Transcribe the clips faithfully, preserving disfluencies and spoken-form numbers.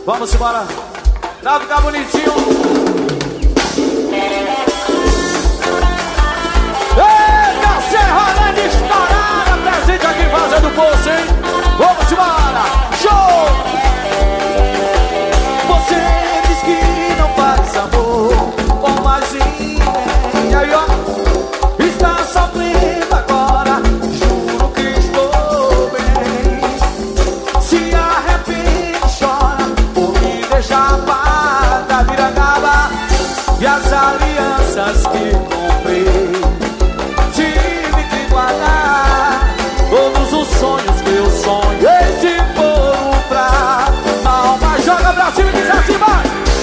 Vamos embora. Pra ficar bonitinho. Eita, Serralândia estourada. Presente aqui fazendo poço, hein? Vamos embora. Show! Você diz que não faz amor com mais ninguém. E aí, ó. Está sofrendo agora. Juro que estou bem. Se arrepende, chora por me deixar para Viracaba. E as alianças que comprei tive que guardar. Todos os sonhos que eu sonhei se foram pra alma. Joga pra cima e diz assim, vai!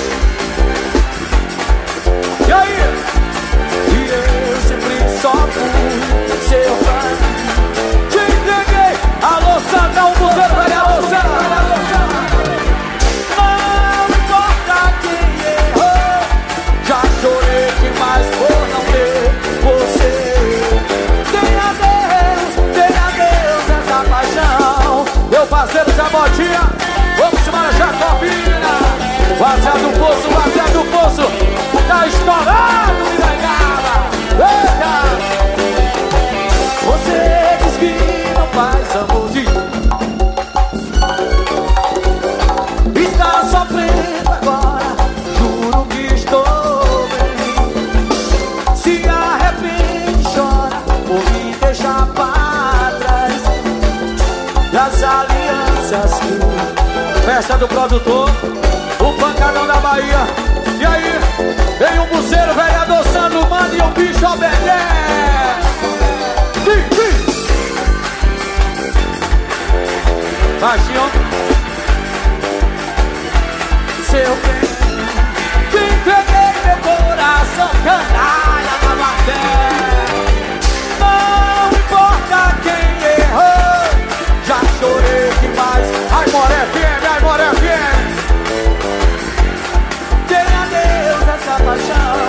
E aí? E eu sempre só fui seu fã. Te entreguei. Alô, Sandrão, Buzeiro, velho. Alô, Sandrão, alô, Sandrão. Não importa quem errou. Já chorei demais por não ter você. Tenha Deus, tenha Deus essa paixão. Meu parceiro Zé Botinha, vamos embora, Jacobina. Vazia do poço, vazia do poço. Tá estourado, Mirangaba. Eita! Você diz que não faz amor de... Está sofrendo agora. Juro que estou bem. Se arrepende, chora por me deixar para trás. Das alianças que... Festa do produtor, o pancadão da Bahia. E aí, vem um buceiro velho adoçando o mano e o bicho obedece. Baixinho. Seu bem, te entreguei meu coração, canalha na matéria. Não importa quem errou, já chorei demais. Ai, Moré F M, ai, Moré F M. Tenha Deus essa paixão.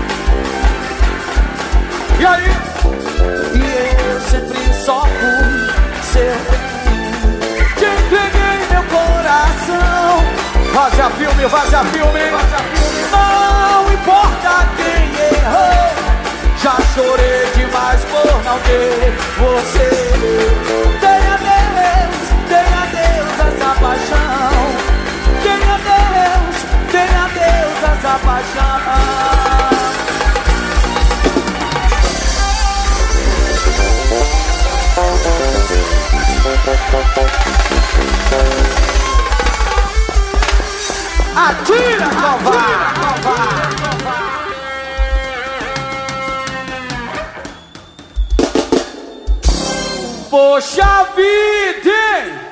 E aí? E eu sempre só fui seu bem. Te entreguei meu coração. Vazia filme, vazia filme. Não importa quem errou. Já chorei demais por não ter você. Tenha Deus, tenha Deus essa paixão. Tenha Deus, tenha Deus essa paixão. Atira, covarde! Poxa vida, hein?